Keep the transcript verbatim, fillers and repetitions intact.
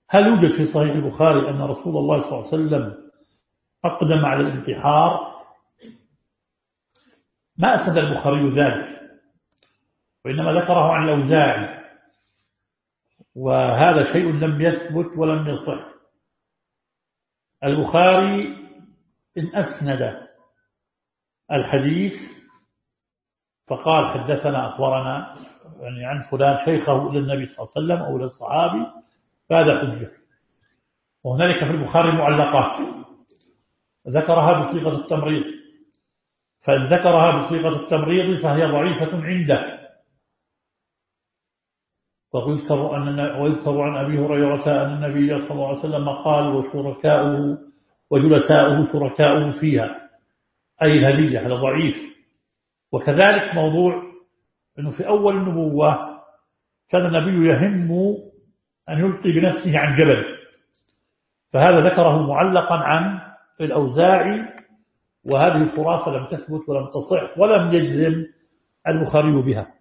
هل يوجد في صحيح البخاري أن رسول الله صلى الله عليه وسلم أقدم على الانتحار؟ ما أسند البخاري ذلك، وإنما ذكره عن الأوزاعي، وهذا شيء لم يثبت ولم يصح. البخاري إن أسند الحديث فقال حدثنا أخبرنا يعني عن فلان شيخه إلى النبي صلى الله عليه وسلم أو إلى الصحابي، فهذا حجة. وهنالك في البخاري معلقات ذكرها بصيغة التمريض، فإن ذكرها بصيغة التمريض فهي ضعيفة عنده. ويذكر أن ويذكر عن أبي هريرة أن النبي صلى الله عليه وسلم قال وشركاؤه وجلساؤه شركاؤه فيها، أي الهدية، هذا ضعيف. وكذلك موضوع أنه في أول النبوة كان النبي يهم أن يلقي بنفسه عن جبل، فهذا ذكره معلقا عن الأوزاعي، وهذه الخرافة لم تثبت ولم تصح ولم يجزم البخاري بها.